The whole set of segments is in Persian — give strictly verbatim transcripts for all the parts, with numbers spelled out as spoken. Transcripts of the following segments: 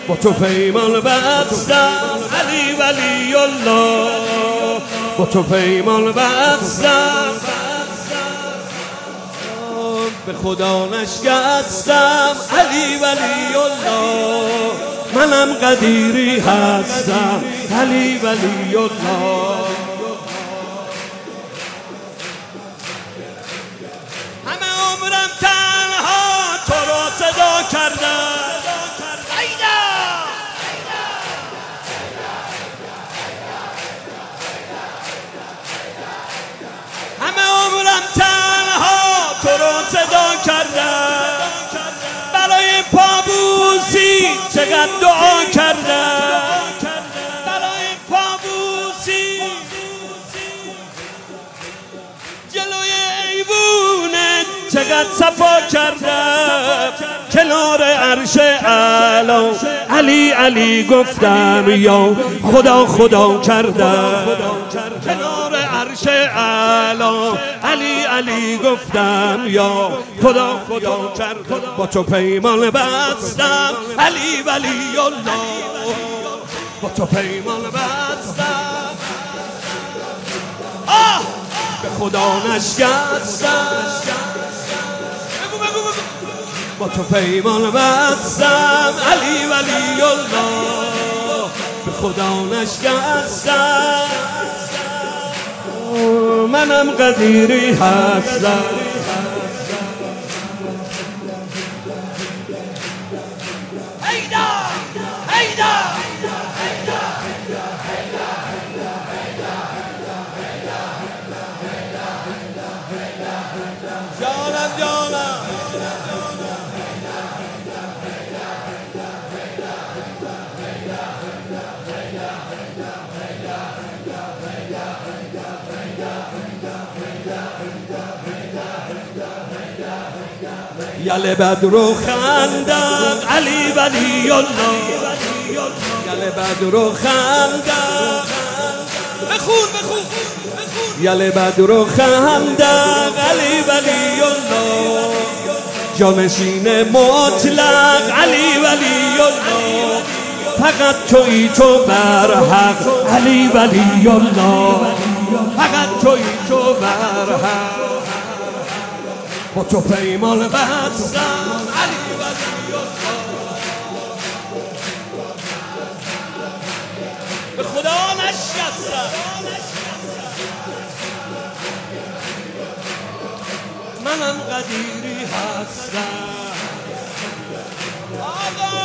با تو پیمان بستم علی ولی الله، با تو پیمان بستم به خدا نشکستم علی ولی الله، منم قدیری هستم علی ولی الله. همه عمرم تنها تو را صدا کردم، همه عمرم تنها تو را صدا کردم، برای پابوسی چقدر دعا کردم، برای پابوسی جلوی ایوونه چقدر صفا کردم، کنار عرش اعلی علی علی گفتم یا خدا خدا کردم، کنار عرش اعلی علی علی گفتم یا خدا خدا کردم. با تو پیمان بستم علی ولی الله، با تو پیمان بستم آه به خدا نشکستم، با تو پیمان بستم علی ولی الله، به خدا نشکستم منم قدیری هستم. هیدا هیدا جانم جانم یل بدر و خندق علی ولی الله، یل بدر و خندق بخون بخون یل بدر و خندق علی ولی الله، جانشین مطلق علی ولی الله، فقط تویی تو بر حق علی ولی الله، فقط تویی تو بر حق. با تو پیمان بستم علی ولی الله، به خدا نشکستم منم قدیری هستم. آقا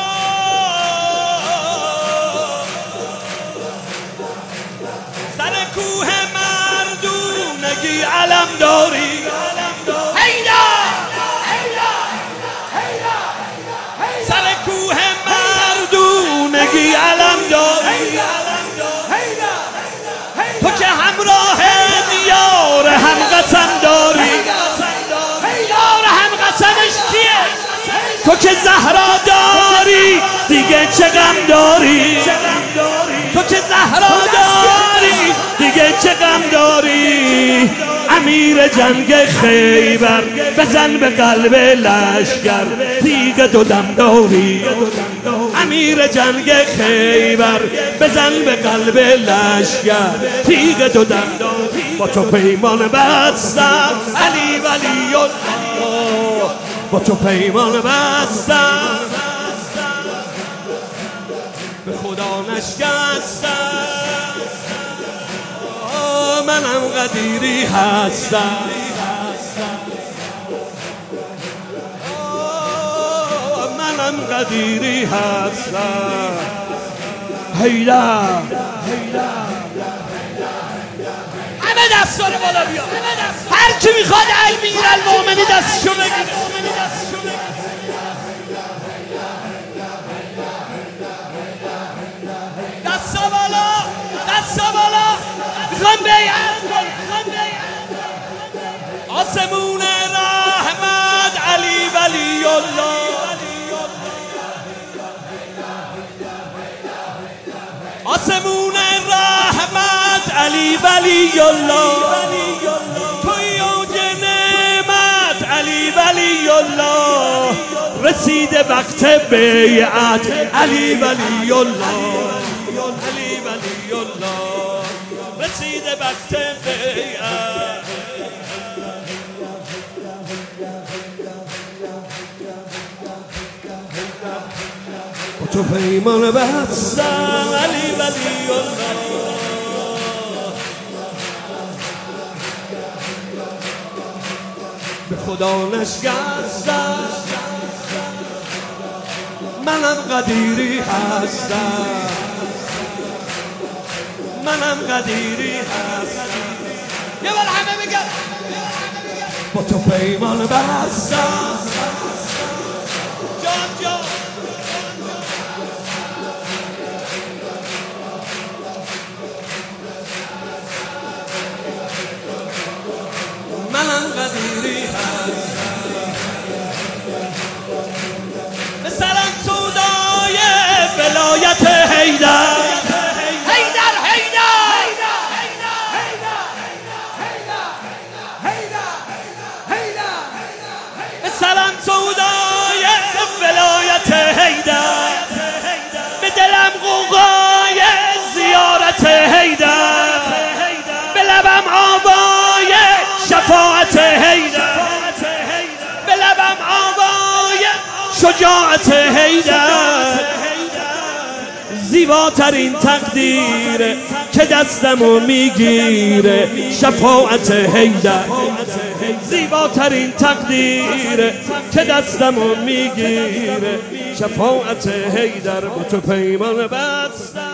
سر کوه مردونگی علم داری، سر کوه مردونگی علم داری، تو که همراه یار هم قسم داری، یار هم قسمش کیه؟ تو که زهرا داری دیگه چه غم داری، تو که زهرا داری دیگه چه غم داری. امیر جنگ خیبر بزن به قلب لشکر تیغ دو دم داری، امیر جنگ خیبر بزن به قلب لشکر تیغ دو دم داری. با تو پیمان بستم علی ولی الله، با تو پیمان بستم به خدا نشکستم منم قدیری هستم. منم قدیری هستم. هیلا همه دست رو بالا بیا، هر کی میخواد امیر المومنین دستشو بگیر. دست بالا، دست بالا، میخوام بیعت کنم. آسمون رحمت علی ولی الله، آسمون رحمت علی ولی الله، توی اوج نعمت علی ولی الله، رسید رسید وقت بیعت علی ولی الله علی ولی الله رسید وقت بیعت تو پیمان بستم علی ولی الله به خدا نشکستم منم قدیری هستم منم قدیری هستم یه بار همه بگم با تو پیمان بستم جان جان منم قدیری هستم مثلا سودای ولایت حیدر حیدر حیدر مثلا سودای ولایت حیدر به دلم غوغای زیارت حیدر به لبم آوای شفاعت حیدر به لبم آوای شجاعت حیدر زیباترین تقدیر که دستمو میگیره شفاعت حیدر زیباترین تقدیر که دستمو میگیره شفاعت حیدر با تو پیمان بستم